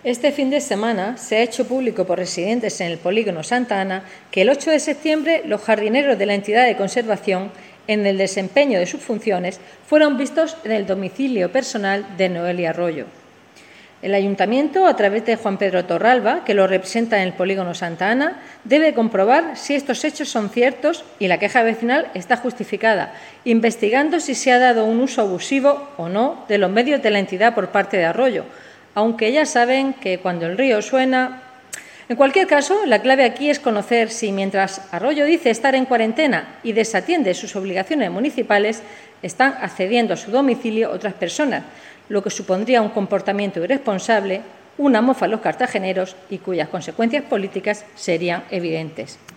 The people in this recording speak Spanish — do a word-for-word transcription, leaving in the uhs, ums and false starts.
Este fin de semana se ha hecho público por residentes en el polígono Santa Ana que el ocho de septiembre los jardineros de la entidad de conservación, en el desempeño de sus funciones, fueron vistos en el domicilio personal de Noelia Arroyo. El Ayuntamiento, a través de Juan Pedro Torralba, que lo representa en el polígono Santa Ana, debe comprobar si estos hechos son ciertos y la queja vecinal está justificada, investigando si se ha dado un uso abusivo o no de los medios de la entidad por parte de Arroyo, aunque ya saben que cuando el río suena. En cualquier caso, la clave aquí es conocer si, mientras Arroyo dice estar en cuarentena y desatiende sus obligaciones municipales, están accediendo a su domicilio otras personas, lo que supondría un comportamiento irresponsable, una mofa a los cartageneros y cuyas consecuencias políticas serían evidentes.